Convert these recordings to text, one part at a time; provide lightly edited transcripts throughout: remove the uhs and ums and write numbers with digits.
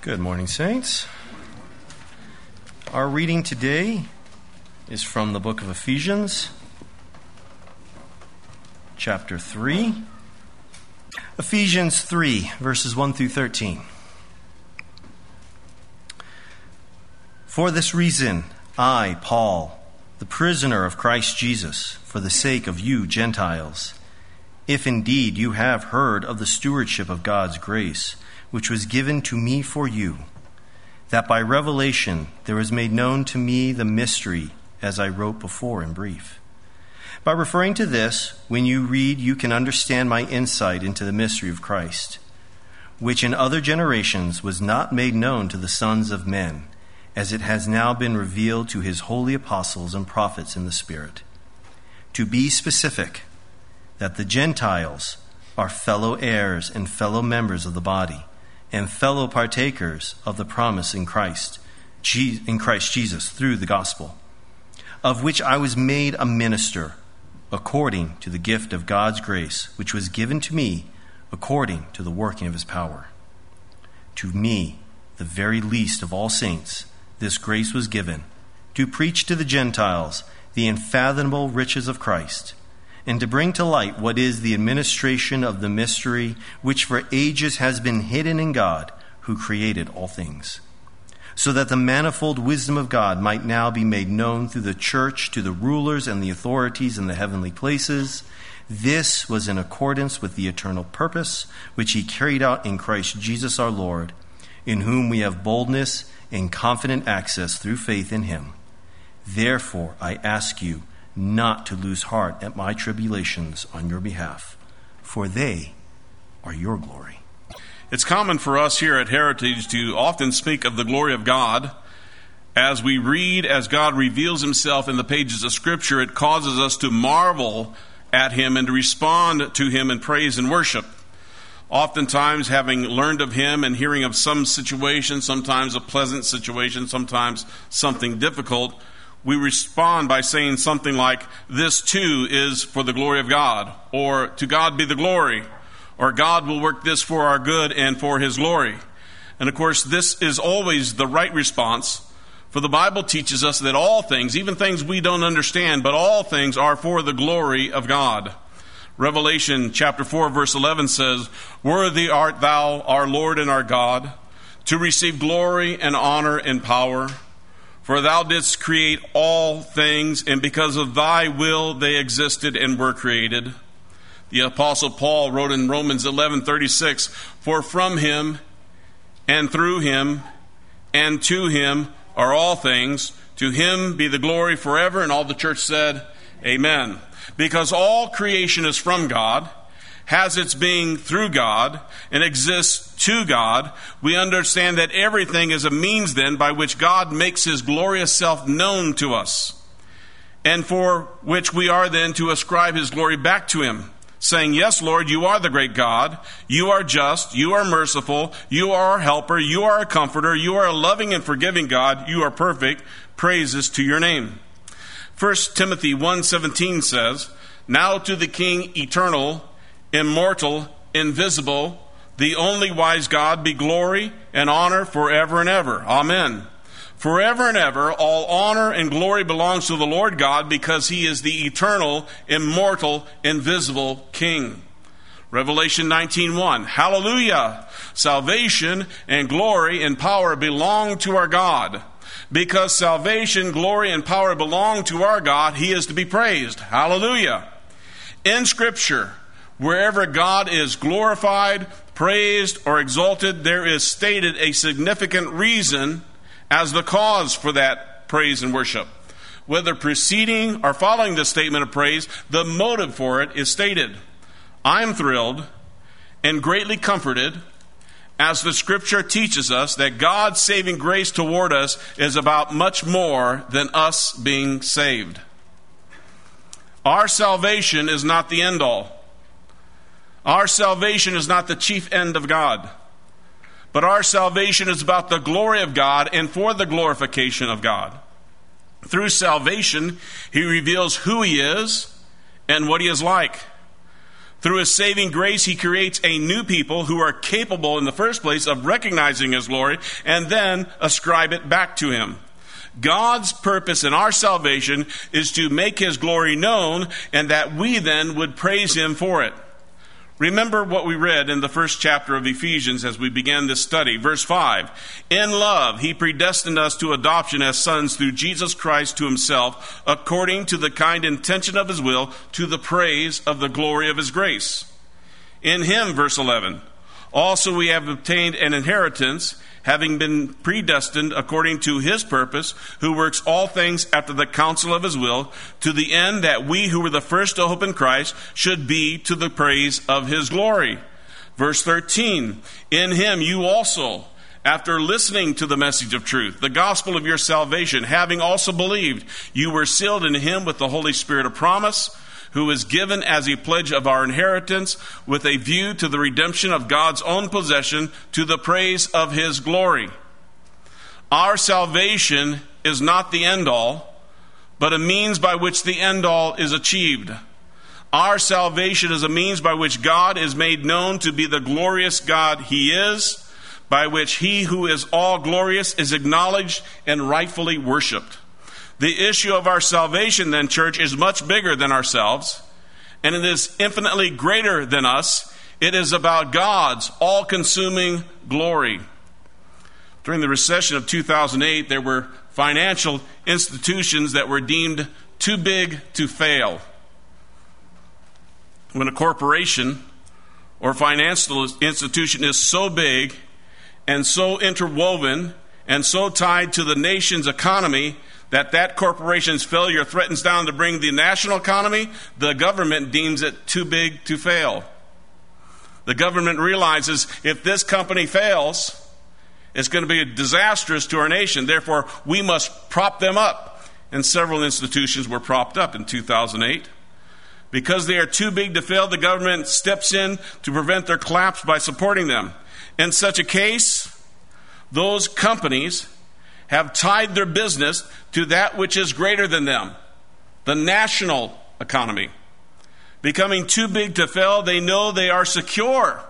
Good morning, saints. Our reading today is from the book of Ephesians, chapter 3. Ephesians 3, verses 1 through 13. For this reason, I, Paul, the prisoner of Christ Jesus, for the sake of you Gentiles, if indeed you have heard of the stewardship of God's grace, which was given to me for you, that by revelation there was made known to me the mystery, as I wrote before in brief. By referring to this, when you read, you can understand my insight into the mystery of Christ, which in other generations was not made known to the sons of men, as it has now been revealed to his holy apostles and prophets in the Spirit. To be specific, that the Gentiles are fellow heirs and fellow members of the body, and fellow partakers of the promise in Christ Jesus through the gospel, of which I was made a minister, according to the gift of God's grace, which was given to me according to the working of his power. To me, the very least of all saints, this grace was given, to preach to the Gentiles the unfathomable riches of Christ, and to bring to light what is the administration of the mystery which for ages has been hidden in God, who created all things, so that the manifold wisdom of God might now be made known through the church to the rulers and the authorities in the heavenly places. This was in accordance with the eternal purpose which he carried out in Christ Jesus our Lord, in whom we have boldness and confident access through faith in him. Therefore, I ask you not to lose heart at my tribulations on your behalf, for they are your glory. It's common for us here at Heritage to often speak of the glory of God. As we read, as God reveals himself in the pages of Scripture, it causes us to marvel at him and to respond to him in praise and worship. Oftentimes, having learned of him and hearing of some situation, sometimes a pleasant situation, sometimes something difficult, we respond by saying something like, this too is for the glory of God, or to God be the glory, or God will work this for our good and for his glory. And of course, this is always the right response, for the Bible teaches us that all things, even things we don't understand, but all things are for the glory of God. Revelation chapter 4 verse 11 says, Worthy art thou, our Lord and our God, to receive glory and honor and power. For thou didst create all things, and because of thy will they existed and were created. The Apostle Paul wrote in Romans 11:36, For from him and through him and to him are all things. To him be the glory forever. And all the church said, Amen. Because all creation is from God, has its being through God, and exists to God, we understand that everything is a means then by which God makes his glorious self known to us, and for which we are then to ascribe his glory back to him, saying, Yes, Lord, you are the great God, you are just, you are merciful, you are our helper, you are a comforter, you are a loving and forgiving God, you are perfect, praises to your name. 1 Timothy 1:17 says, Now to the King eternal, immortal, invisible, the only wise God, be glory and honor forever and ever. Amen. Forever and ever, all honor and glory belongs to the Lord God, because he is the eternal, immortal, invisible King. Revelation 19:1, Hallelujah! Salvation and glory and power belong to our God. Because salvation, glory, and power belong to our God, he is to be praised. Hallelujah! In Scripture, wherever God is glorified, praised, or exalted, there is stated a significant reason as the cause for that praise and worship. Whether preceding or following the statement of praise, the motive for it is stated. I am thrilled and greatly comforted as the Scripture teaches us that God's saving grace toward us is about much more than us being saved. Our salvation is not the end all. Our salvation is not the chief end of God, but our salvation is about the glory of God and for the glorification of God. Through salvation, he reveals who he is and what he is like. Through his saving grace, he creates a new people who are capable in the first place of recognizing his glory and then ascribe it back to him. God's purpose in our salvation is to make his glory known, and that we then would praise him for it. Remember what we read in the first chapter of Ephesians as we began this study. Verse 5, in love, he predestined us to adoption as sons through Jesus Christ to himself, according to the kind intention of his will, to the praise of the glory of his grace. In him, verse 11, also we have obtained an inheritance, having been predestined according to his purpose, who works all things after the counsel of his will, to the end that we who were the first to hope in Christ should be to the praise of his glory. Verse 13, in him you also, after listening to the message of truth, the gospel of your salvation, having also believed, you were sealed in him with the Holy Spirit of promise, who is given as a pledge of our inheritance, with a view to the redemption of God's own possession, to the praise of his glory. Our salvation is not the end all, but a means by which the end all is achieved. Our salvation is a means by which God is made known to be the glorious God he is, by which he who is all glorious is acknowledged and rightfully worshiped. The issue of our salvation, then, church, is much bigger than ourselves, and it is infinitely greater than us. It is about God's all-consuming glory. During the recession of 2008, there were financial institutions that were deemed too big to fail. When a corporation or financial institution is so big and so interwoven and so tied to the nation's economy that corporation's failure threatens down to bring the national economy, the government deems it too big to fail. The government realizes if this company fails, it's going to be disastrous to our nation. Therefore, we must prop them up. And several institutions were propped up in 2008. Because they are too big to fail, the government steps in to prevent their collapse by supporting them. In such a case, those companies have tied their business to that which is greater than them, the national economy. Becoming too big to fail, they know they are secure,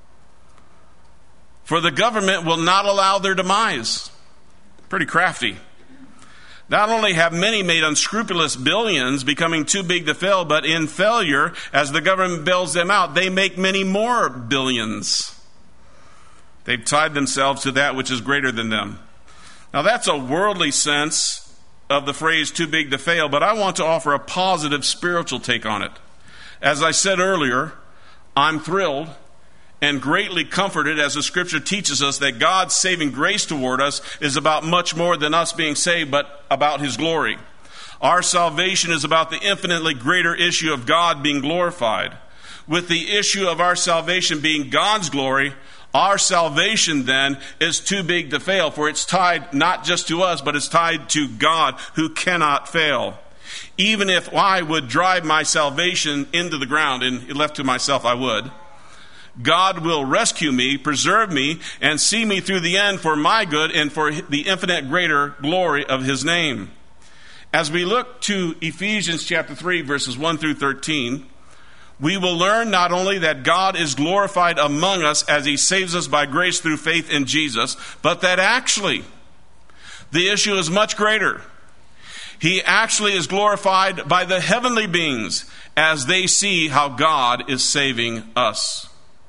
for the government will not allow their demise. Pretty crafty. Not only have many made unscrupulous billions becoming too big to fail, but in failure, as the government bails them out, they make many more billions. They've tied themselves to that which is greater than them. Now, that's a worldly sense of the phrase too big to fail, but I want to offer a positive spiritual take on it. As I said earlier, I'm thrilled and greatly comforted as the scripture teaches us that God's saving grace toward us is about much more than us being saved, but about his glory. Our salvation is about the infinitely greater issue of God being glorified. With the issue of our salvation being God's glory, our salvation then is too big to fail, for it's tied not just to us, but it's tied to God who cannot fail. Even if I would drive my salvation into the ground, and left to myself I would, God will rescue me, preserve me, and see me through the end for my good and for the infinite greater glory of his name. As we look to Ephesians chapter 3, verses 1 through 13, we will learn not only that God is glorified among us as he saves us by grace through faith in Jesus, but that actually the issue is much greater. He actually is glorified by the heavenly beings as they see how God is saving us.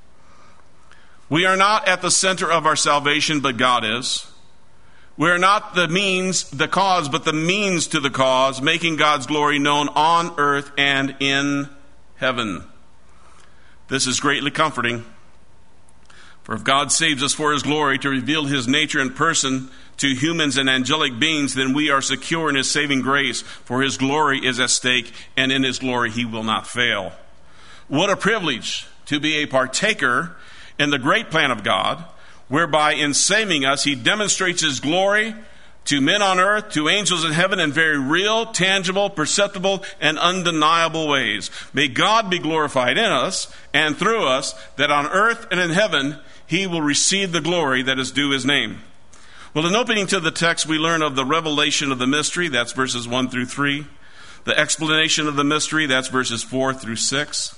We are not at the center of our salvation, but God is. We are not the means, the cause, but the means to the cause, making God's glory known on earth and in heaven. This is greatly comforting. For if God saves us for his glory to reveal his nature in person to humans and angelic beings, then we are secure in his saving grace, for his glory is at stake, and in his glory he will not fail. What a privilege to be a partaker in the great plan of God, whereby in saving us he demonstrates his glory to men on earth, to angels in heaven, in very real, tangible, perceptible, and undeniable ways. May God be glorified in us and through us, that on earth and in heaven he will receive the glory that is due his name. Well, in opening to the text, we learn of the revelation of the mystery, that's verses 1 through 3. The explanation of the mystery, that's verses 4 through 6.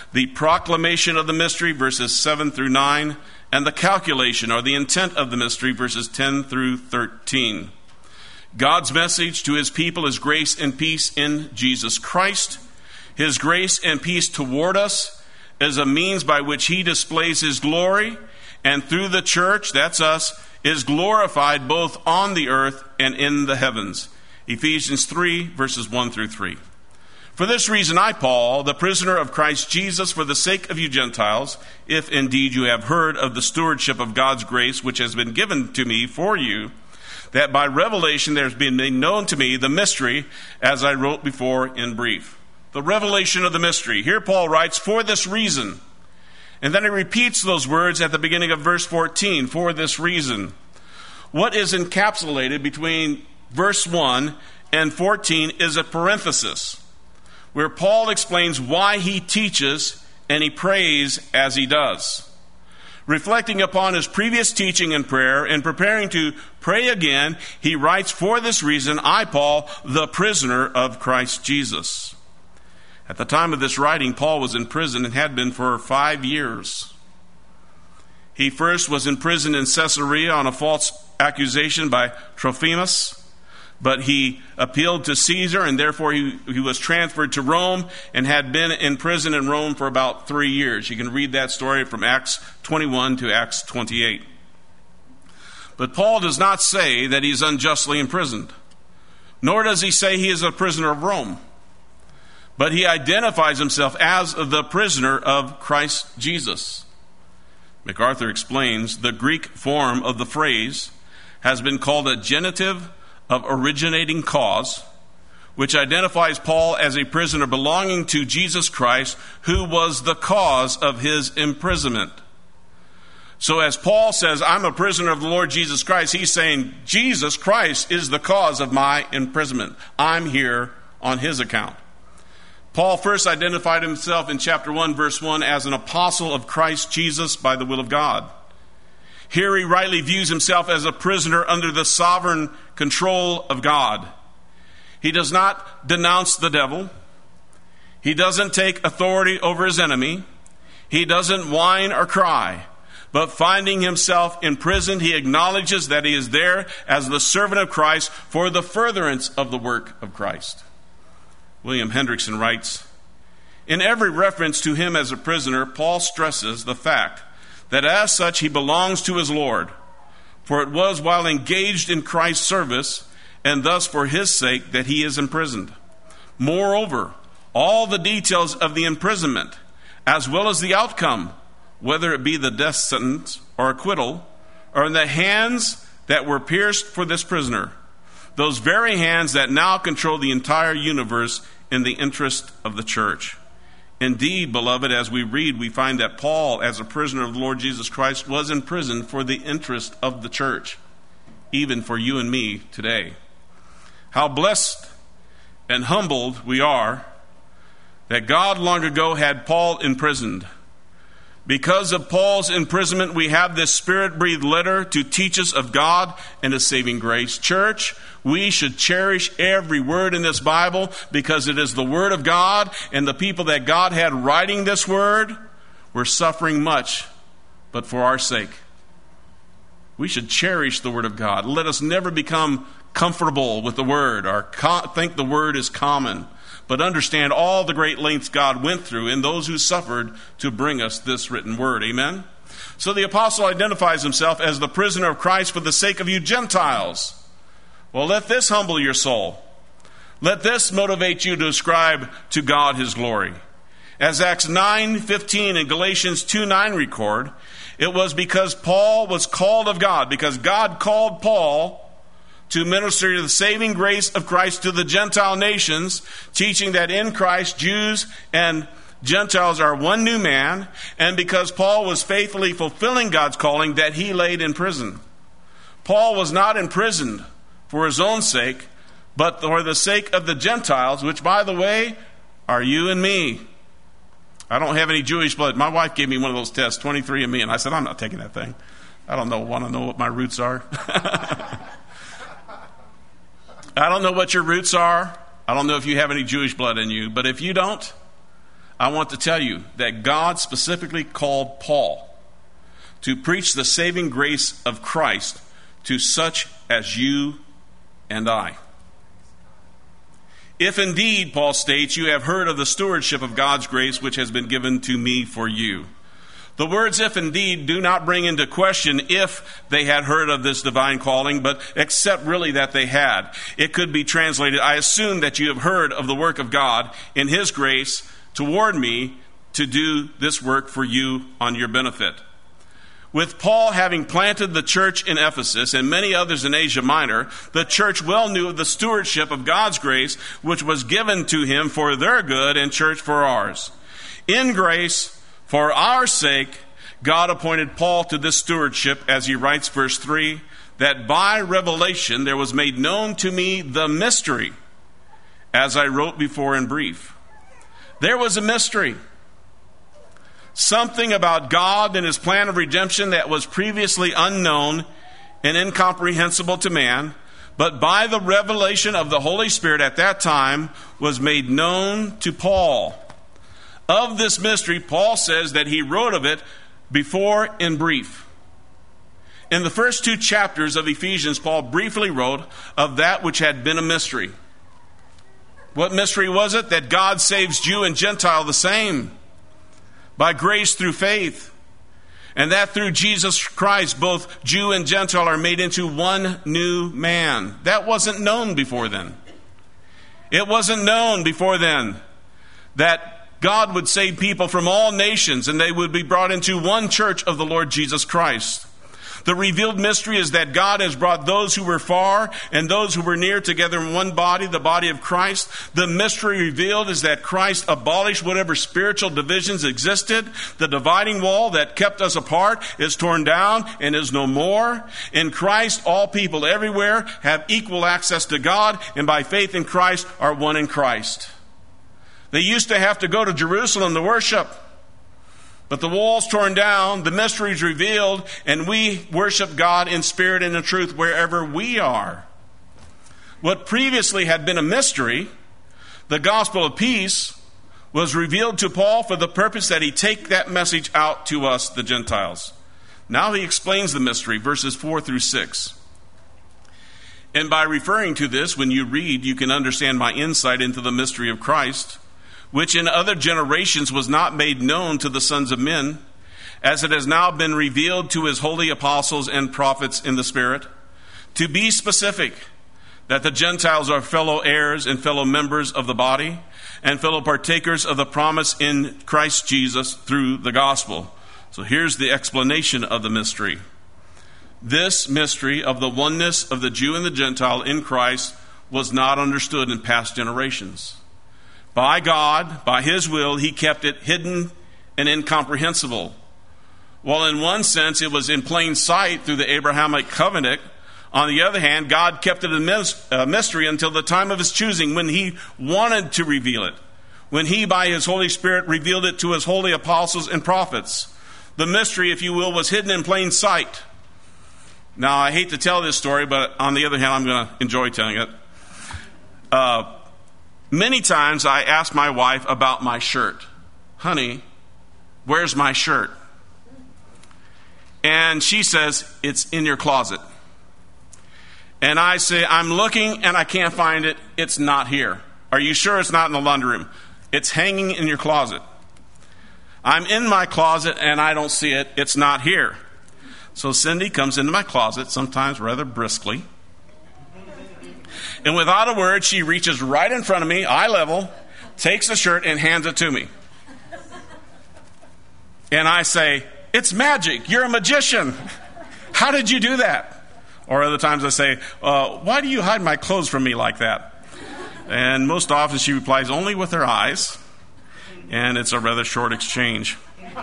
the proclamation of the mystery, verses 7 through 9, and the calculation or the intent of the mystery, verses 10 through 13. God's message to his people is grace and peace in Jesus Christ. His grace and peace toward us is a means by which he displays his glory, and through the church, that's us, is glorified both on the earth and in the heavens. Ephesians 3, verses 1 through 3. For this reason, I, Paul, the prisoner of Christ Jesus, for the sake of you Gentiles, if indeed you have heard of the stewardship of God's grace which has been given to me for you, that by revelation there has been made known to me the mystery, as I wrote before in brief. The revelation of the mystery. Here Paul writes, for this reason. And then he repeats those words at the beginning of verse 14, for this reason. What is encapsulated between verse 1 and 14 is a parenthesis, where Paul explains why he teaches and he prays as he does. Reflecting upon his previous teaching and prayer and preparing to pray again, he writes, for this reason, I, Paul, the prisoner of Christ Jesus. At the time of this writing, Paul was in prison and had been for 5 years. He first was in prison in Caesarea on a false accusation by Trophimus, but he appealed to Caesar, and therefore he was transferred to Rome and had been in prison in Rome for about 3 years. You can read that story from Acts 21 to Acts 28. But Paul does not say that he is unjustly imprisoned, nor does he say he is a prisoner of Rome. But he identifies himself as the prisoner of Christ Jesus. MacArthur explains the Greek form of the phrase has been called a genitive of originating cause, which identifies Paul as a prisoner belonging to Jesus Christ, who was the cause of his imprisonment. So as Paul says, I'm a prisoner of the Lord Jesus Christ, he's saying Jesus Christ is the cause of my imprisonment. I'm here on his account. Paul first identified himself in chapter 1, verse 1 as an apostle of Christ Jesus by the will of God. Here he rightly views himself as a prisoner under the sovereign control of God. He does not denounce the devil. He doesn't take authority over his enemy. He doesn't whine or cry. But finding himself imprisoned, he acknowledges that he is there as the servant of Christ for the furtherance of the work of Christ. William Hendrickson writes, in every reference to him as a prisoner, Paul stresses the fact that as such he belongs to his Lord, for it was while engaged in Christ's service, and thus for his sake, that he is imprisoned. Moreover, all the details of the imprisonment, as well as the outcome, whether it be the death sentence or acquittal, are in the hands that were pierced for this prisoner, those very hands that now control the entire universe in the interest of the church. Indeed, beloved, as we read, we find that Paul, as a prisoner of the Lord Jesus Christ, was imprisoned for the interest of the church, even for you and me today. How blessed and humbled we are that God long ago had Paul imprisoned. Because of Paul's imprisonment, we have this Spirit-breathed letter to teach us of God and His saving grace. Church, we should cherish every word in this Bible because it is the Word of God, and the people that God had writing this Word were suffering much, but for our sake. We should cherish the Word of God. Let us never become comfortable with the Word or think the Word is common, but understand all the great lengths God went through in those who suffered to bring us this written word. Amen? So the apostle identifies himself as the prisoner of Christ for the sake of you Gentiles. Well, let this humble your soul. Let this motivate you to ascribe to God His glory. As Acts 9:15 and Galatians 2:9 record, it was because Paul was called of God, because God called Paul to minister the saving grace of Christ to the Gentile nations, teaching that in Christ Jews and Gentiles are one new man, and because Paul was faithfully fulfilling God's calling, that he laid in prison. Paul was not imprisoned for his own sake, but for the sake of the Gentiles, which, by the way, are you and me. I don't have any Jewish blood. My wife gave me one of those tests, 23andMe, and I said, I'm not taking that thing. I don't want to know what my roots are. I don't know what your roots are. I don't know if you have any Jewish blood in you. But if you don't, I want to tell you that God specifically called Paul to preach the saving grace of Christ to such as you and I. If indeed, Paul states, you have heard of the stewardship of God's grace which has been given to me for you. The words if indeed do not bring into question if they had heard of this divine calling, but accept really that they had. It could be translated, I assume that you have heard of the work of God in His grace toward me to do this work for you on your benefit. With Paul having planted the church in Ephesus and many others in Asia Minor, the church well knew of the stewardship of God's grace, which was given to him for their good and church for ours. In grace, for our sake, God appointed Paul to this stewardship, as he writes, verse 3, that by revelation there was made known to me the mystery, as I wrote before in brief. There was a mystery. Something about God and His plan of redemption that was previously unknown and incomprehensible to man, but by the revelation of the Holy Spirit at that time was made known to Paul. Of this mystery, Paul says that he wrote of it before in brief. In the first 2 chapters of Ephesians, Paul briefly wrote of that which had been a mystery. What mystery was it? That God saves Jew and Gentile the same, by grace through faith, and that through Jesus Christ, both Jew and Gentile are made into one new man. That wasn't known before then. It wasn't known before then that God would save people from all nations and they would be brought into one church of the Lord Jesus Christ. The revealed mystery is that God has brought those who were far and those who were near together in one body, the body of Christ. The mystery revealed is that Christ abolished whatever spiritual divisions existed. The dividing wall that kept us apart is torn down and is no more. In Christ, all people everywhere have equal access to God, and by faith in Christ are one in Christ. They used to have to go to Jerusalem to worship. But the wall's torn down, the mystery's revealed, and we worship God in spirit and in truth wherever we are. What previously had been a mystery, the gospel of peace, was revealed to Paul for the purpose that he take that message out to us, the Gentiles. Now he explains the mystery, verses 4 through 6. And by referring to this, when you read, you can understand my insight into the mystery of Christ, which in other generations was not made known to the sons of men, as it has now been revealed to His holy apostles and prophets in the Spirit. To be specific, that the Gentiles are fellow heirs and fellow members of the body, and fellow partakers of the promise in Christ Jesus through the gospel. So here's the explanation of the mystery. This mystery of the oneness of the Jew and the Gentile in Christ was not understood in past generations. By God, by His will, He kept it hidden and incomprehensible. While in one sense it was in plain sight through the Abrahamic covenant, on the other hand, God kept it a mystery until the time of His choosing, when He wanted to reveal it, when He, by His Holy Spirit, revealed it to His holy apostles and prophets. The mystery, if you will, was hidden in plain sight. Now, I hate to tell this story, but on the other hand, I'm going to enjoy telling it. Many times I ask my wife about my shirt. Honey, where's my shirt? And she says, it's in your closet. And I say, I'm looking and I can't find it. It's not here. Are you sure it's not in the laundry room? It's hanging in your closet. I'm in my closet and I don't see it. It's not here. So Cindy comes into my closet, sometimes rather briskly. And without a word, she reaches right in front of me, eye level, takes the shirt and hands it to me. And I say, it's magic. You're a magician. How did you do that? Or other times I say, why do you hide my clothes from me like that? And most often she replies, only with her eyes. And it's a rather short exchange.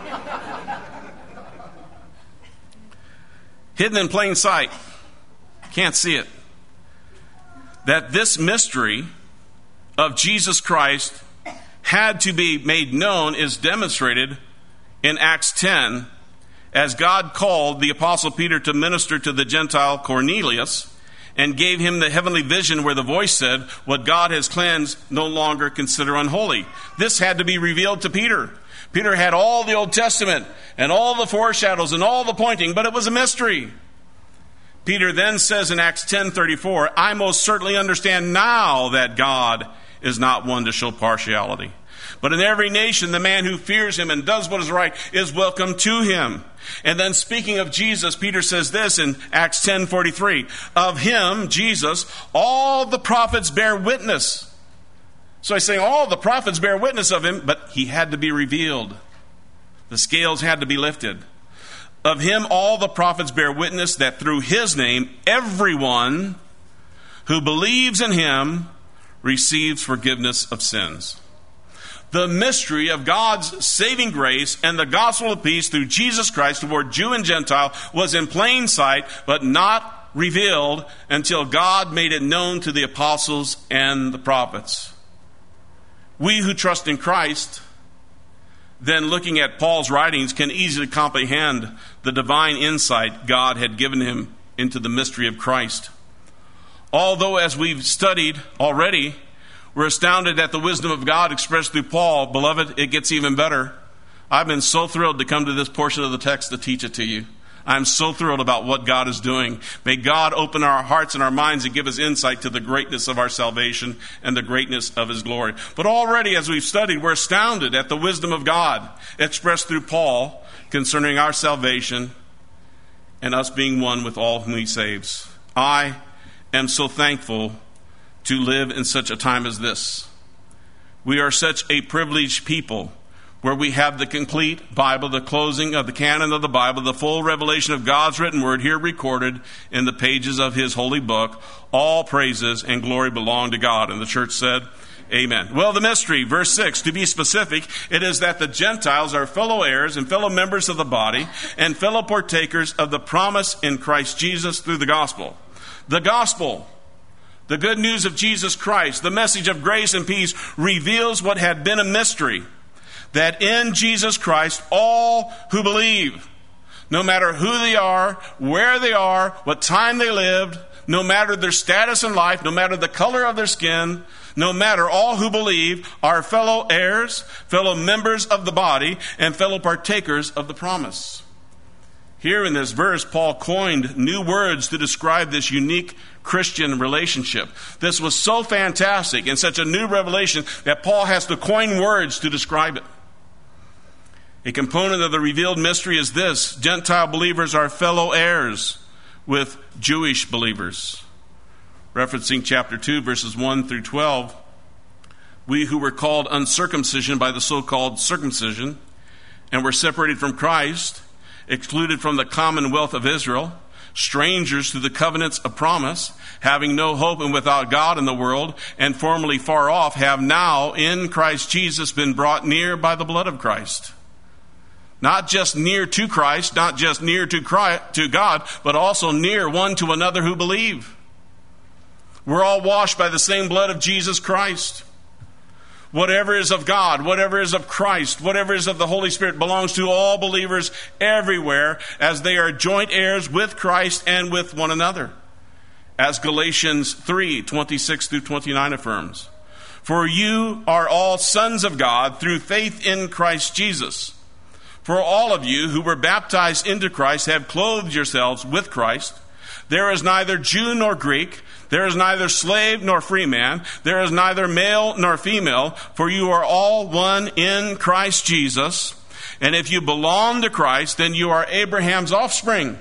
Hidden in plain sight. Can't see it. That this mystery of Jesus Christ had to be made known is demonstrated in Acts 10, as God called the Apostle Peter to minister to the Gentile Cornelius, and gave him the heavenly vision where the voice said, "What God has cleansed, no longer consider unholy." This had to be revealed to Peter. Peter had all the Old Testament and all the foreshadows and all the pointing, but it was a mystery. Peter then says in Acts 10:34, "I most certainly understand now that God is not one to show partiality. But in every nation, the man who fears him and does what is right is welcome to him." And then speaking of Jesus, Peter says this in Acts 10:43, "Of him," Jesus, "all the prophets bear witness." So he's saying all the prophets bear witness of him, but he had to be revealed. The scales had to be lifted. "Of him all the prophets bear witness that through his name everyone who believes in him receives forgiveness of sins." The mystery of God's saving grace and the gospel of peace through Jesus Christ toward Jew and Gentile was in plain sight, but not revealed until God made it known to the apostles and the prophets. We who trust in Christ, then looking at Paul's writings, can easily comprehend the divine insight God had given him into the mystery of Christ. Although, as we've studied already, we're astounded at the wisdom of God expressed through Paul, beloved, it gets even better. I've been so thrilled to come to this portion of the text to teach it to you. I'm so thrilled about what God is doing. May God open our hearts and our minds and give us insight to the greatness of our salvation and the greatness of his glory. But already, as we've studied, we're astounded at the wisdom of God expressed through Paul concerning our salvation and us being one with all whom he saves. I am so thankful to live in such a time as this. We are such a privileged people where we have the complete Bible, the closing of the canon of the Bible, the full revelation of God's written word here recorded in the pages of his holy book. All praises and glory belong to God. And the church said, amen. Well, the mystery, verse 6, to be specific, it is that the Gentiles are fellow heirs and fellow members of the body and fellow partakers of the promise in Christ Jesus through the gospel. The gospel, the good news of Jesus Christ, the message of grace and peace, reveals what had been a mystery, that in Jesus Christ all who believe, no matter who they are, where they are, what time they lived, no matter their status in life, no matter the color of their skin, no matter, all who believe are fellow heirs, fellow members of the body, and fellow partakers of the promise. Here in this verse, Paul coined new words to describe this unique Christian relationship. This was so fantastic and such a new revelation that Paul has to coin words to describe it. A component of the revealed mystery is this: Gentile believers are fellow heirs with Jewish believers. Referencing chapter 2, verses 1 through 12, we who were called uncircumcision by the so-called circumcision and were separated from Christ, excluded from the commonwealth of Israel, strangers to the covenants of promise, having no hope and without God in the world, and formerly far off, have now in Christ Jesus been brought near by the blood of Christ. Not just near to Christ, not just near to God, but also near one to another who believe. We're all washed by the same blood of Jesus Christ. Whatever is of God, whatever is of Christ, whatever is of the Holy Spirit belongs to all believers everywhere, as they are joint heirs with Christ and with one another. As Galatians 3:26 through 29 affirms, "For you are all sons of God through faith in Christ Jesus. For all of you who were baptized into Christ have clothed yourselves with Christ. There is neither Jew nor Greek, there is neither slave nor free man, there is neither male nor female, for you are all one in Christ Jesus. And if you belong to Christ, then you are Abraham's offspring."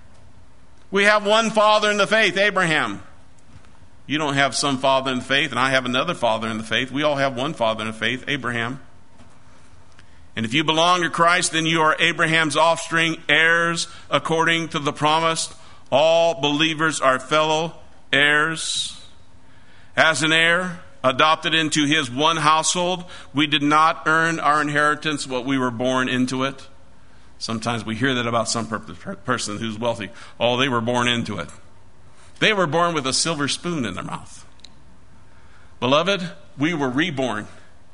We have one father in the faith, Abraham. You don't have some father in the faith, and I have another father in the faith. We all have one father in the faith, Abraham. And if you belong to Christ, then you are Abraham's offspring, heirs according to the promise. All believers are fellow heirs. As an heir, adopted into his one household, we did not earn our inheritance, but we were born into it. Sometimes we hear that about some person who's wealthy. Oh, they were born into it. They were born with a silver spoon in their mouth. Beloved, we were reborn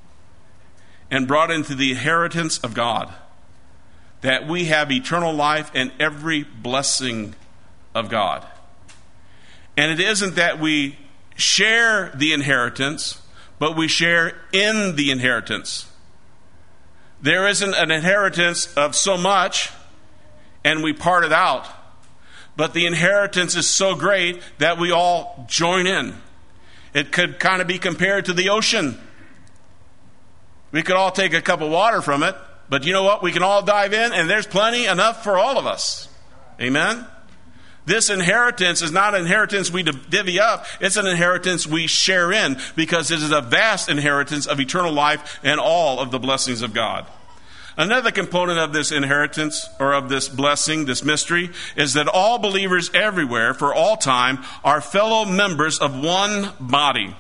and brought into the inheritance of God, that we have eternal life and every blessing of God. And it isn't that we share the inheritance, but we share in the inheritance. There isn't an inheritance of so much and we part it out. But the inheritance is so great that we all join in. It could kind of be compared to the ocean. We could all take a cup of water from it, but you know what? We can all dive in, and there's plenty enough for all of us. Amen? This inheritance is not an inheritance we divvy up. It's an inheritance we share in, because it is a vast inheritance of eternal life and all of the blessings of God. Another component of this inheritance, or of this blessing, this mystery, is that all believers everywhere, for all time, are fellow members of one body.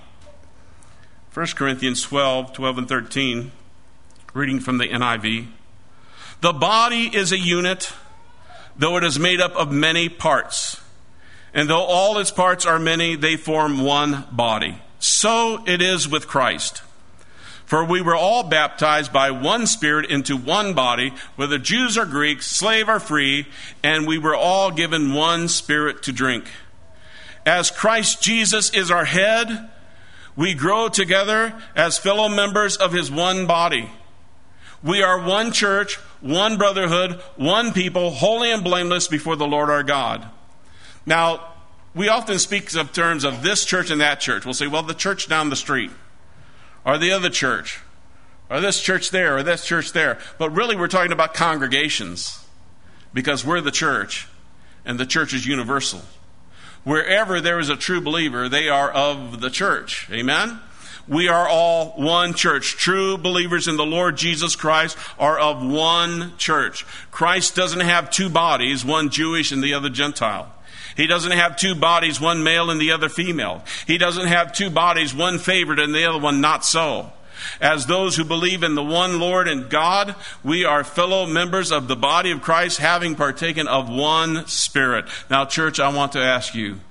1 Corinthians 12 and 13, reading from the NIV. The body is a unit, though it is made up of many parts. And though all its parts are many, they form one body. So it is with Christ. For we were all baptized by one Spirit into one body, whether Jews or Greeks, slave or free, and we were all given one Spirit to drink. As Christ Jesus is our head, we grow together as fellow members of his one body. We are one church, one brotherhood, one people, holy and blameless before the Lord our God. Now, we often speak of terms of this church and that church. We'll say, well, the church down the street, or the other church, or this church there, or this church there. But really, we're talking about congregations, because we're the church, and the church is universal. Wherever there is a true believer, they are of the church. Amen? We are all one church. True believers in the Lord Jesus Christ are of one church. Christ doesn't have two bodies, one Jewish and the other Gentile. He doesn't have two bodies, one male and the other female. He doesn't have two bodies, one favored and the other one not so. As those who believe in the one Lord and God, we are fellow members of the body of Christ, having partaken of one Spirit. Now, church, I want to ask you,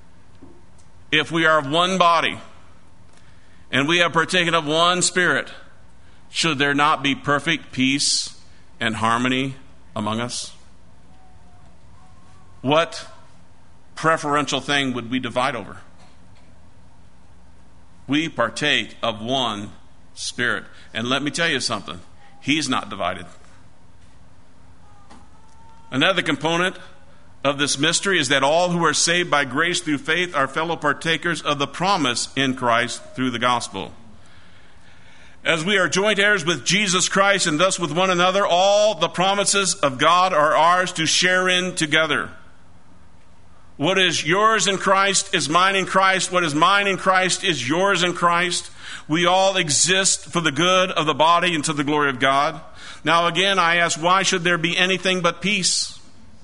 if we are of one body and we have partaken of one Spirit, should there not be perfect peace and harmony among us? What preferential thing would we divide over? We partake of one Spirit. And let me tell you something. He's not divided. Another component of this mystery is that all who are saved by grace through faith are fellow partakers of the promise in Christ through the gospel. As we are joint heirs with Jesus Christ and thus with one another, all the promises of God are ours to share in together. What is yours in Christ is mine in Christ. What is mine in Christ is yours in Christ. We all exist for the good of the body and to the glory of God. Now again, I ask, why should there be anything but peace?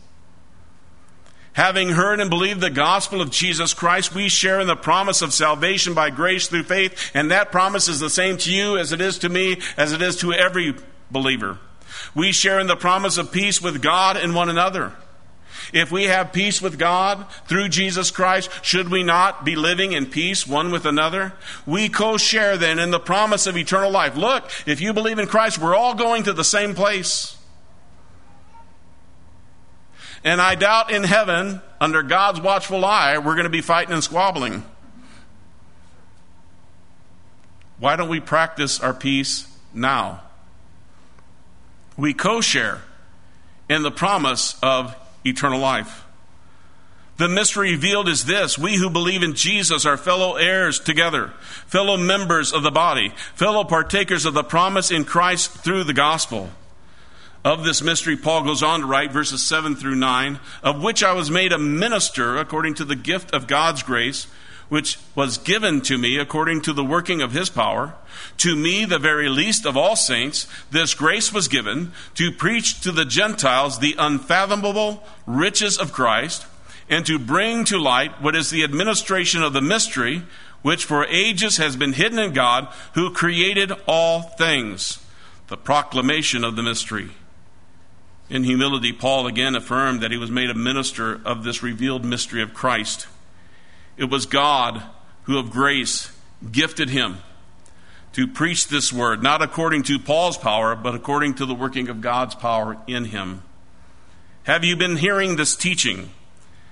Having heard and believed the gospel of Jesus Christ, we share in the promise of salvation by grace through faith, and that promise is the same to you as it is to me, as it is to every believer. We share in the promise of peace with God and one another. If we have peace with God through Jesus Christ, should we not be living in peace one with another? We co-share then in the promise of eternal life. Look, if you believe in Christ, we're all going to the same place. And I doubt in heaven, under God's watchful eye, we're going to be fighting and squabbling. Why don't we practice our peace now? We co-share in the promise of eternal life. The mystery revealed is this: we who believe in Jesus are fellow heirs together, fellow members of the body, fellow partakers of the promise in Christ through the gospel. Of this mystery, Paul goes on to write, verses 7 through 9, of which I was made a minister according to the gift of God's grace, which was given to me according to the working of his power. To me, the very least of all saints, this grace was given to preach to the Gentiles the unfathomable riches of Christ, and to bring to light what is the administration of the mystery, which for ages has been hidden in God, who created all things. The proclamation of the mystery. In humility, Paul again affirmed that he was made a minister of this revealed mystery of Christ. It was God who of grace gifted him to preach this word, not according to Paul's power, but according to the working of God's power in him. Have you been hearing this teaching?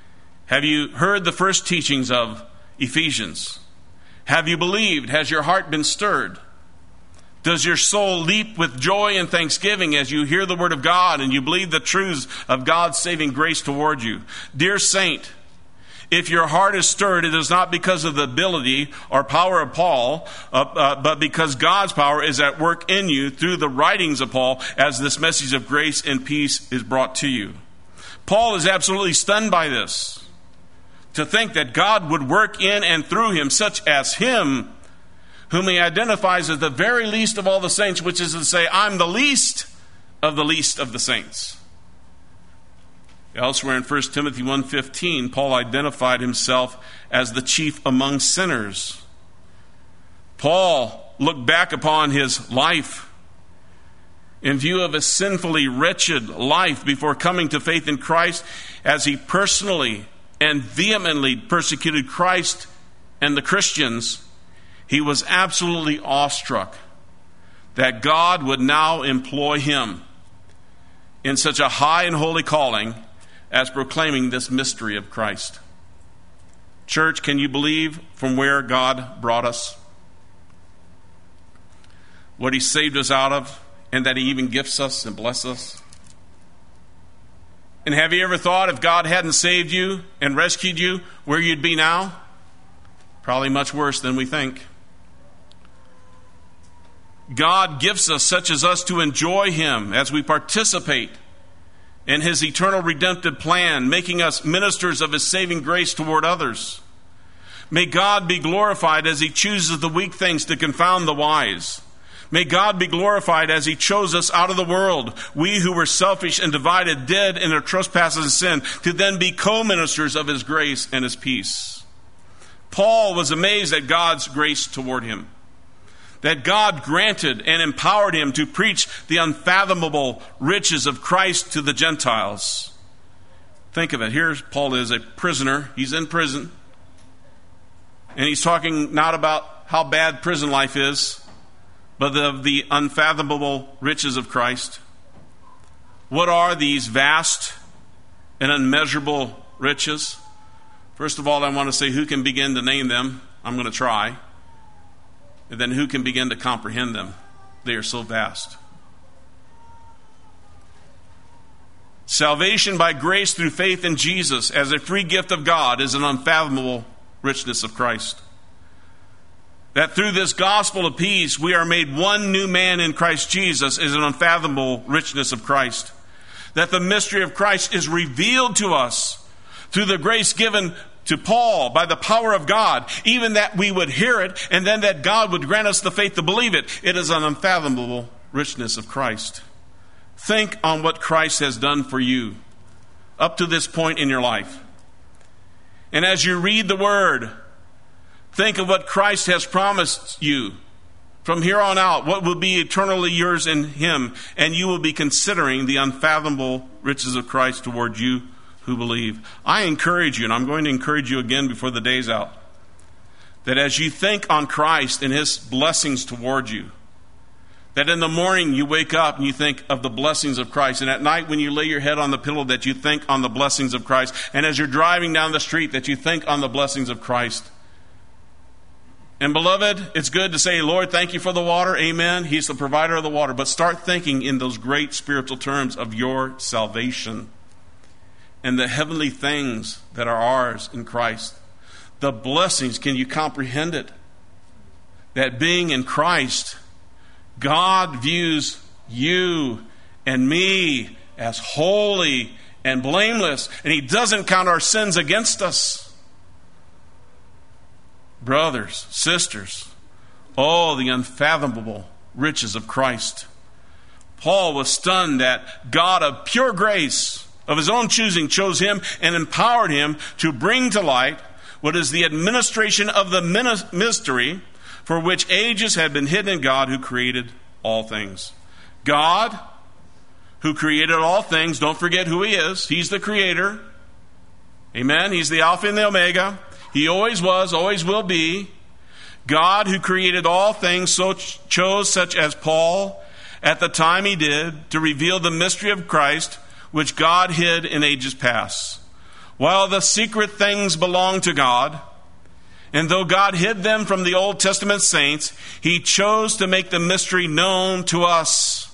Have you heard the first teachings of Ephesians? Have you believed? Has your heart been stirred? Does your soul leap with joy and thanksgiving as you hear the word of God and you believe the truths of God's saving grace toward you? Dear saint, if your heart is stirred, it is not because of the ability or power of Paul, but because God's power is at work in you through the writings of Paul as this message of grace and peace is brought to you. Paul is absolutely stunned by this. To think that God would work in and through him, such as him, whom he identifies as the very least of all the saints, which is to say, I'm the least of the saints. Elsewhere in 1 Timothy 1:15, Paul identified himself as the chief among sinners. Paul looked back upon his life in view of a sinfully wretched life before coming to faith in Christ, as he personally and vehemently persecuted Christ and the Christians. He was absolutely awestruck that God would now employ him in such a high and holy calling as proclaiming this mystery of Christ. Church, can you believe from where God brought us? What he saved us out of, and that he even gifts us and blesses us? And have you ever thought if God hadn't saved you and rescued you, where you'd be now? Probably much worse than we think. God gifts us, such as us, to enjoy him as we participate in his eternal redemptive plan, making us ministers of his saving grace toward others. May God be glorified as he chooses the weak things to confound the wise. May God be glorified as he chose us out of the world, we who were selfish and divided, dead in our trespasses and sin, to then be co-ministers of his grace and his peace. Paul was amazed at God's grace toward him, that God granted and empowered him to preach the unfathomable riches of Christ to the Gentiles. Think of it. Here Paul is a prisoner. He's in prison. And he's talking not about how bad prison life is, but of the unfathomable riches of Christ. What are these vast and unmeasurable riches? First of all, I want to say, who can begin to name them? I'm going to try. And then who can begin to comprehend them? They are so vast. Salvation by grace through faith in Jesus as a free gift of God is an unfathomable richness of Christ. That through this gospel of peace we are made one new man in Christ Jesus is an unfathomable richness of Christ. That the mystery of Christ is revealed to us through the grace given to Paul by the power of God, even that we would hear it and then that God would grant us the faith to believe it. It is an unfathomable richness of Christ. Think on what Christ has done for you up to this point in your life. And as you read the word, think of what Christ has promised you from here on out, what will be eternally yours in him, and you will be considering the unfathomable riches of Christ toward you who believe. I encourage you, and I'm going to encourage you again before the day's out, that as you think on Christ and his blessings toward you, that in the morning you wake up and you think of the blessings of Christ, and at night when you lay your head on the pillow that you think on the blessings of Christ, and as you're driving down the street that you think on the blessings of Christ. And beloved, it's good to say, Lord, thank you for the water. Amen. He's the provider of the water. But start thinking in those great spiritual terms of your salvation and the heavenly things that are ours in Christ. The blessings, can you comprehend it? That being in Christ, God views you and me as holy and blameless, and he doesn't count our sins against us. Brothers, sisters, oh, the unfathomable riches of Christ. Paul was stunned that God of pure grace, of his own choosing, chose him and empowered him to bring to light what is the administration of the mystery for which ages had been hidden in God who created all things. God, who created all things, don't forget who he is. He's the creator. Amen. He's the Alpha and the Omega. He always was, always will be. God, who created all things, so chose such as Paul at the time he did to reveal the mystery of Christ, which God hid in ages past. While the secret things belong to God, and though God hid them from the Old Testament saints, He chose to make the mystery known to us.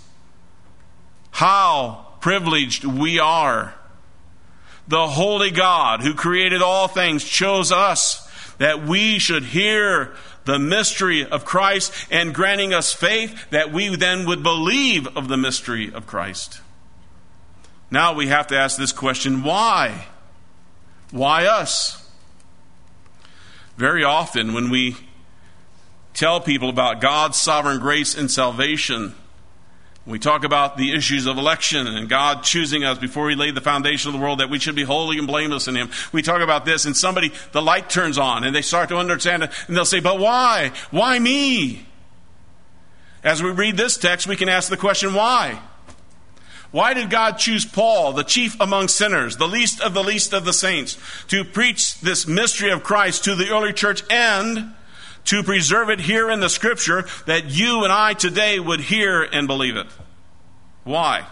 How privileged we are. The holy God who created all things chose us that we should hear the mystery of Christ, and granting us faith that we then would believe of the mystery of Christ. Now we have to ask this question, why? Why us? Very often when we tell people about God's sovereign grace and salvation, we talk about the issues of election and God choosing us before He laid the foundation of the world, that we should be holy and blameless in Him. We talk about this, and the light turns on, and they start to understand it, and they'll say, but why? Why me? As we read this text, we can ask the question, why? Why did God choose Paul, the chief among sinners, the least of the saints, to preach this mystery of Christ to the early church and to preserve it here in the Scripture, that you and I today would hear and believe it? Why?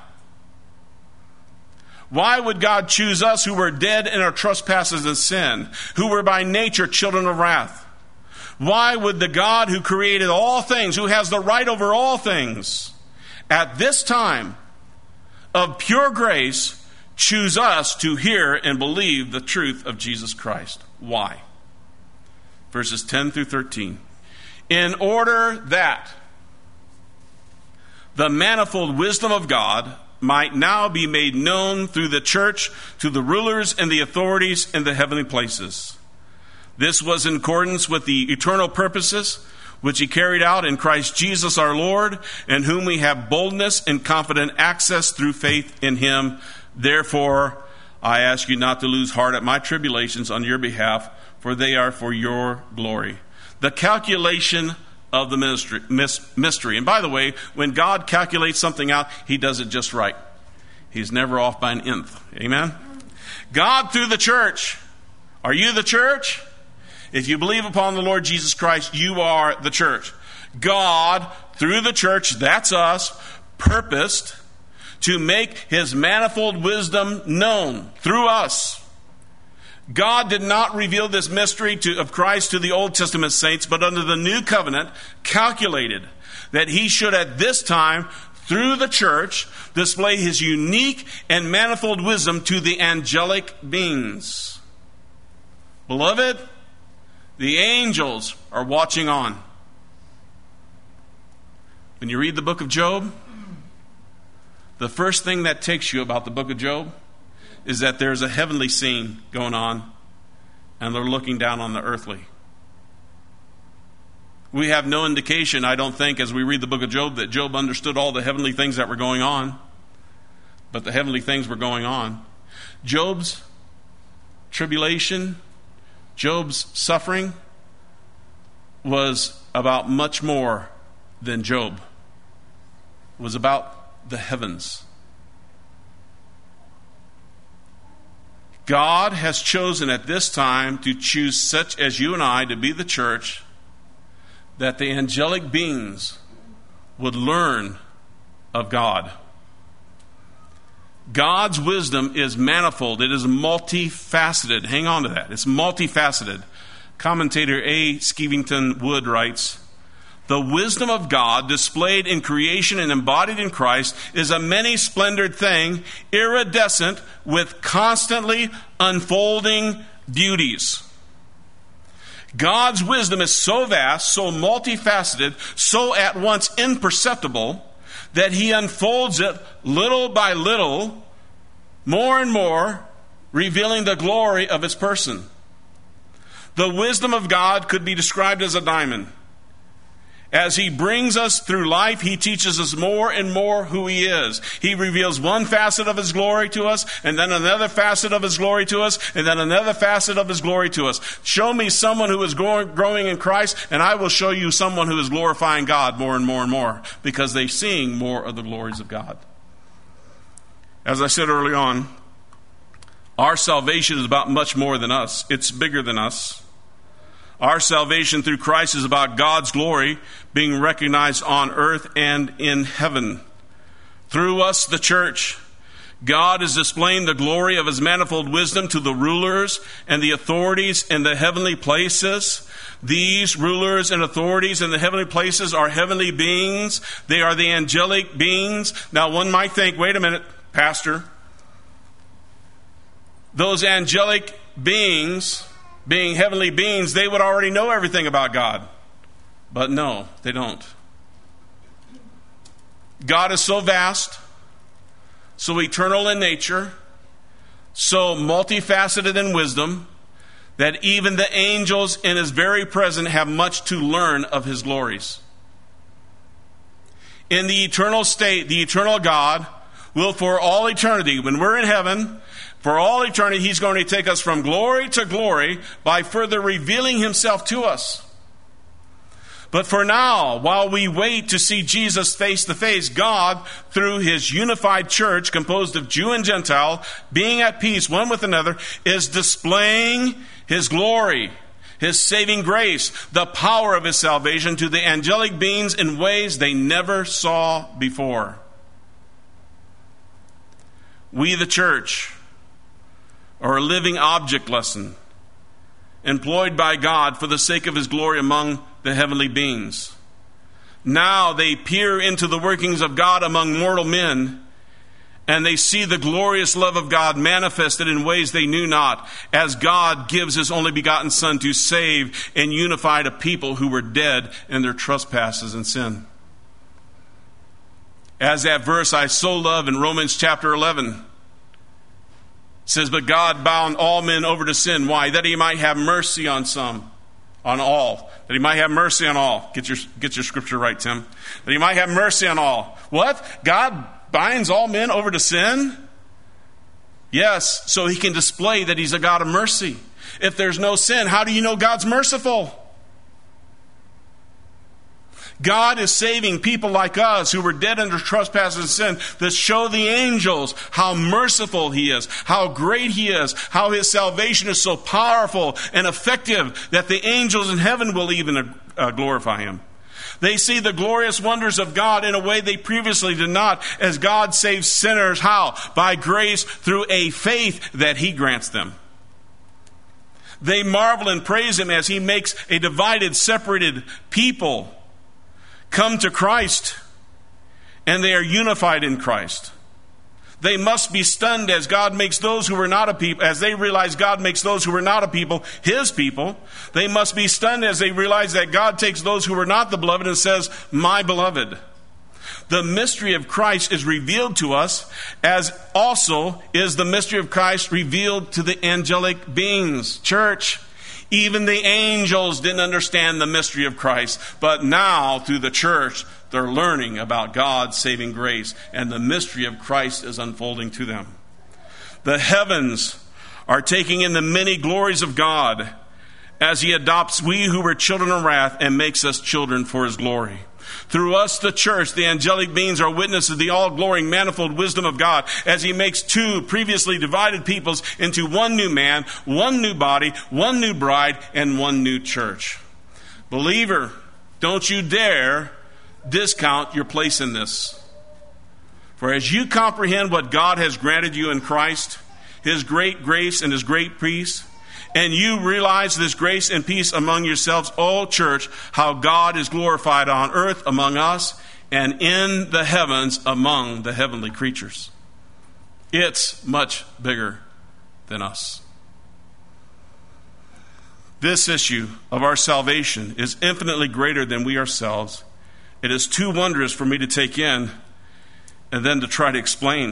Why would God choose us who were dead in our trespasses and sin, who were by nature children of wrath? Why would the God who created all things, who has the right over all things, at this time of pure grace, choose us to hear and believe the truth of Jesus Christ? Why? Verses 10 through 13. In order that the manifold wisdom of God might now be made known through the church to the rulers and the authorities in the heavenly places. This was in accordance with the eternal purposes which He carried out in Christ Jesus our Lord, in whom we have boldness and confident access through faith in Him. Therefore, I ask you not to lose heart at my tribulations on your behalf, for they are for your glory. The calculation of the mystery. And by the way, when God calculates something out, He does it just right. He's never off by an nth. Amen? God through the church. Are you the church? If you believe upon the Lord Jesus Christ, you are the church. God through the church, that's us, purposed to make His manifold wisdom known through us. God did not reveal this mystery of Christ to the Old Testament saints, but under the new covenant calculated that He should at this time, through the church, display His unique and manifold wisdom to the angelic beings. Beloved, the angels are watching on. When you read the book of Job, the first thing that takes you about the book of Job is that there's a heavenly scene going on, and they're looking down on the earthly. We have no indication, I don't think, as we read the book of Job, that Job understood all the heavenly things that were going on. But the heavenly things were going on. Job's tribulation, Job's suffering was about much more than Job. It was about the heavens. God has chosen at this time to choose such as you and I to be the church, that the angelic beings would learn of God. God's wisdom is manifold. It is multifaceted. Hang on to that. It's multifaceted. Commentator A. Skevington Wood writes, the wisdom of God displayed in creation and embodied in Christ is a many-splendored thing, iridescent with constantly unfolding beauties. God's wisdom is so vast, so multifaceted, so at once imperceptible, that He unfolds it little by little, more and more, revealing the glory of His person. The wisdom of God could be described as a diamond. As He brings us through life, He teaches us more and more who He is. He reveals one facet of His glory to us, and then another facet of His glory to us, and then another facet of His glory to us. Show me someone who is growing in Christ, and I will show you someone who is glorifying God more and more and more, because they're seeing more of the glories of God. As I said early on, our salvation is about much more than us. It's bigger than us. Our salvation through Christ is about God's glory being recognized on earth and in heaven. Through us, the church, God is displaying the glory of his manifold wisdom to the rulers and the authorities in the heavenly places. These rulers and authorities in the heavenly places are heavenly beings. They are the angelic beings. Now, one might think, wait a minute, Pastor. Those angelic beings, being heavenly beings, they would already know everything about God. But no, they don't. God is so vast, so eternal in nature, so multifaceted in wisdom, that even the angels in his very presence have much to learn of his glories. In the eternal state, the eternal God will for all eternity, when we're in heaven, for all eternity, he's going to take us from glory to glory by further revealing himself to us. But for now, while we wait to see Jesus face to face, God, through his unified church composed of Jew and Gentile, being at peace one with another, is displaying his glory, his saving grace, the power of his salvation to the angelic beings in ways they never saw before. We, the church, are a living object lesson employed by God for the sake of his glory among the heavenly beings. Now they peer into the workings of God among mortal men, and they see the glorious love of God manifested in ways they knew not, as God gives his only begotten Son to save and unify a people who were dead in their trespasses and sin. As that verse I so love in Romans chapter 11 says, but God bound all men over to sin. Why? That he might have mercy on some, on all. That he might have mercy on all. Get your scripture right, Tim. That he might have mercy on all. What? God binds all men over to sin? Yes, so he can display that he's a God of mercy. If there's no sin, how do you know God's merciful? God is saving people like us who were dead under trespasses and sin to show the angels how merciful he is, how great he is, how his salvation is so powerful and effective that the angels in heaven will even glorify him. They see the glorious wonders of God in a way they previously did not, as God saves sinners. How? By grace through a faith that he grants them. They marvel and praise him as he makes a divided, separated people come to Christ, and they are unified in Christ. They must be stunned as God makes those who were not a people, as they realize God makes those who were not a people, his people. They must be stunned as they realize that God takes those who were not the beloved and says, my beloved. The mystery of Christ is revealed to us, as also is the mystery of Christ revealed to the angelic beings. Church, even the angels didn't understand the mystery of Christ, but now through the church, they're learning about God's saving grace, and the mystery of Christ is unfolding to them. The heavens are taking in the many glories of God as he adopts we who were children of wrath and makes us children for his glory. Through us, the church, the angelic beings are witnesses of the all-glorying manifold wisdom of God as he makes two previously divided peoples into one new man, one new body, one new bride, and one new church. Believer, don't you dare discount your place in this. For as you comprehend what God has granted you in Christ, his great grace and his great peace, and you realize this grace and peace among yourselves, O church, how God is glorified on earth among us and in the heavens among the heavenly creatures. It's much bigger than us. This issue of our salvation is infinitely greater than we ourselves. It is too wondrous for me to take in and then to try to explain.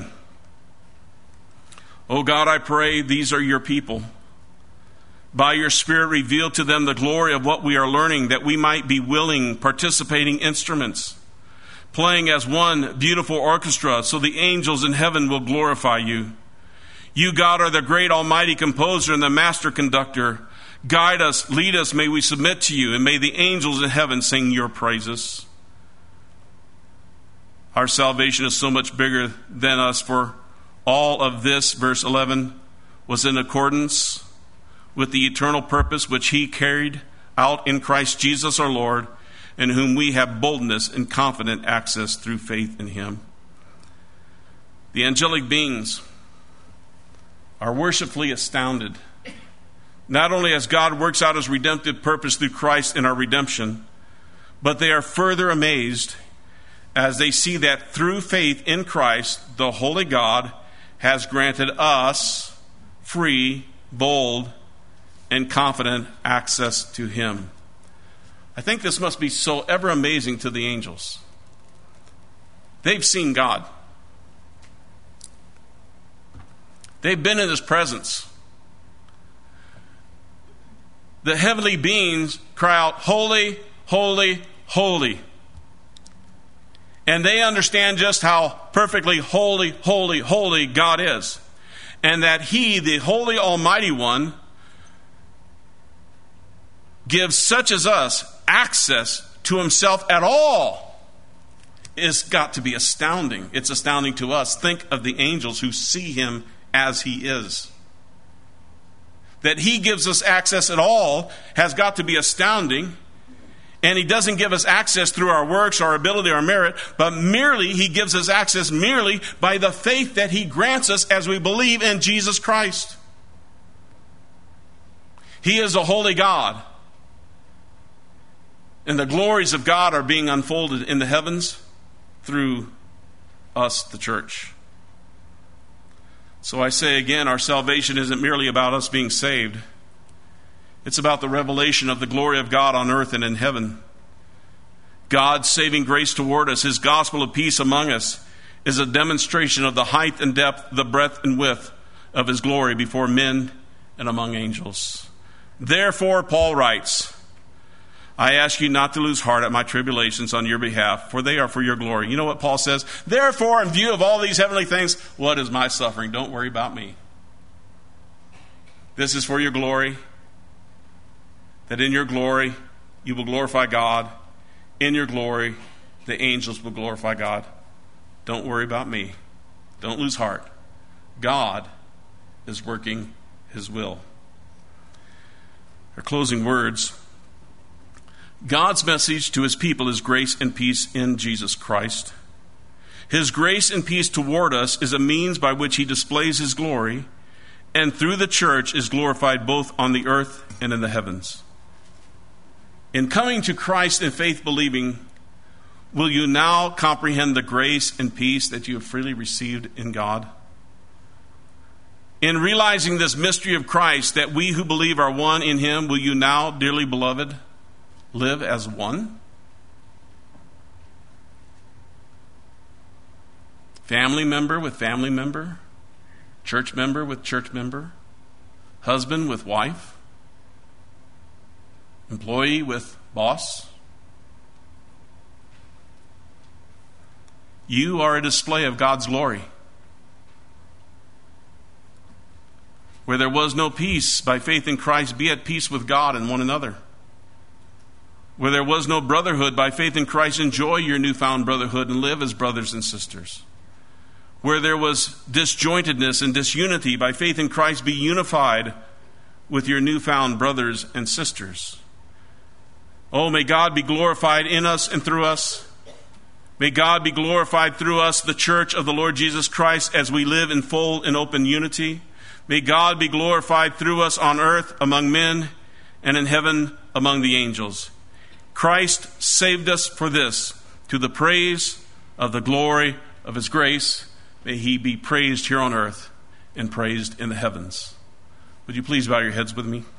Oh God, I pray these are your people. By your Spirit, reveal to them the glory of what we are learning, that we might be willing, participating instruments, playing as one beautiful orchestra, so the angels in heaven will glorify you. You, God, are the great almighty composer and the master conductor. Guide us, lead us, may we submit to you, and may the angels in heaven sing your praises. Our salvation is so much bigger than us, for all of this, verse 11, was in accordance with the eternal purpose which he carried out in Christ Jesus our Lord, in whom we have boldness and confident access through faith in him. The angelic beings are worshipfully astounded, not only as God works out his redemptive purpose through Christ in our redemption, but they are further amazed as they see that through faith in Christ, the Holy God has granted us free, bold, and confident access to him. I think this must be so ever amazing to the angels. They've seen God. They've been in his presence. The heavenly beings cry out, holy, holy, holy. And they understand just how perfectly holy, holy, holy God is. And that he, the Holy Almighty One, gives such as us access to himself at all. It's got to be astounding. It's astounding to us. Think of the angels who see him as he is. That he gives us access at all has got to be astounding. And he doesn't give us access through our works, our ability, our merit, but merely he gives us access merely by the faith that he grants us as we believe in Jesus Christ. He is a holy God. And the glories of God are being unfolded in the heavens through us, the church. So I say again, our salvation isn't merely about us being saved. It's about the revelation of the glory of God on earth and in heaven. God's saving grace toward us, his gospel of peace among us, is a demonstration of the height and depth, the breadth and width of his glory before men and among angels. Therefore, Paul writes, I ask you not to lose heart at my tribulations on your behalf, for they are for your glory. You know what Paul says? Therefore, in view of all these heavenly things, what is my suffering? Don't worry about me. This is for your glory, that in your glory you will glorify God. In your glory, the angels will glorify God. Don't worry about me. Don't lose heart. God is working his will. Our closing words. God's message to his people is grace and peace in Jesus Christ. His grace and peace toward us is a means by which he displays his glory, and through the church is glorified both on the earth and in the heavens. In coming to Christ in faith believing, will you now comprehend the grace and peace that you have freely received in God? In realizing this mystery of Christ, that we who believe are one in him, will you now, dearly beloved, live as one? Family member with family member, church member with church member, husband with wife, employee with boss. You are a display of God's glory. Where there was no peace, by faith in Christ, be at peace with God and one another. Where there was no brotherhood, by faith in Christ, enjoy your newfound brotherhood and live as brothers and sisters. Where there was disjointedness and disunity, by faith in Christ, be unified with your newfound brothers and sisters. Oh, may God be glorified in us and through us. May God be glorified through us, the church of the Lord Jesus Christ, as we live in full and open unity. May God be glorified through us on earth among men and in heaven among the angels. Christ saved us for this, to the praise of the glory of his grace. May he be praised here on earth and praised in the heavens. Would you please bow your heads with me?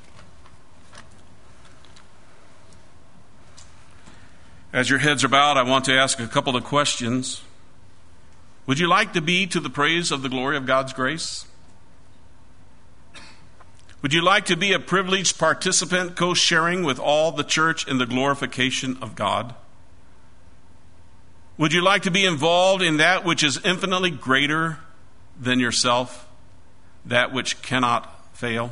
As your heads are bowed, I want to ask a couple of questions. Would you like to be to the praise of the glory of God's grace? Would you like to be a privileged participant, co-sharing with all the church in the glorification of God? Would you like to be involved in that which is infinitely greater than yourself, that which cannot fail?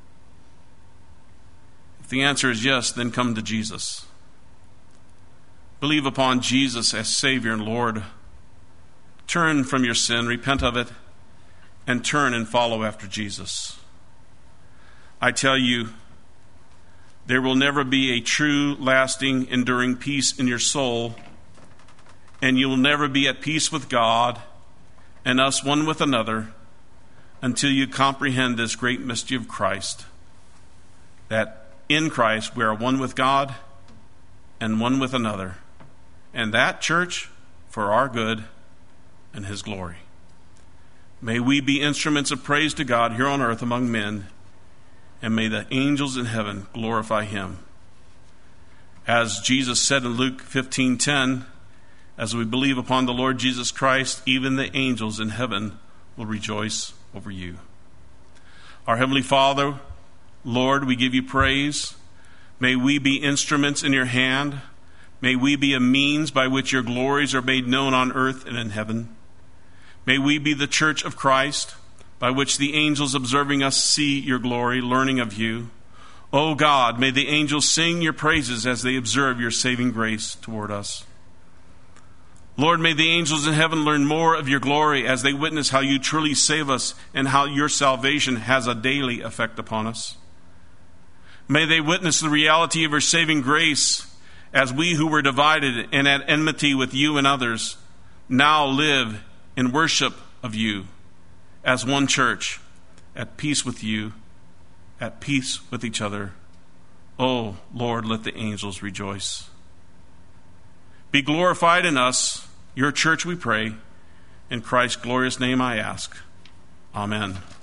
If the answer is yes, then come to Jesus. Believe upon Jesus as Savior and Lord. Turn from your sin, repent of it, and turn and follow after Jesus. I tell you, there will never be a true, lasting, enduring peace in your soul, and you will never be at peace with God and us one with another, until you comprehend this great mystery of Christ, that in Christ we are one with God and one with another, and that, church, for our good and his glory. May we be instruments of praise to God here on earth among men, and may the angels in heaven glorify him. As Jesus said in Luke 15:10, as we believe upon the Lord Jesus Christ, even the angels in heaven will rejoice over you. Our Heavenly Father, Lord, we give you praise. May we be instruments in your hand. May we be a means by which your glories are made known on earth and in heaven. May we be the church of Christ, by which the angels observing us see your glory, learning of you. O God, may the angels sing your praises as they observe your saving grace toward us. Lord, may the angels in heaven learn more of your glory as they witness how you truly save us and how your salvation has a daily effect upon us. May they witness the reality of your saving grace as we who were divided and at enmity with you and others now live in worship of you as one church, at peace with you, at peace with each other. Oh, Lord, let the angels rejoice. Be glorified in us, your church, we pray. In Christ's glorious name I ask. Amen.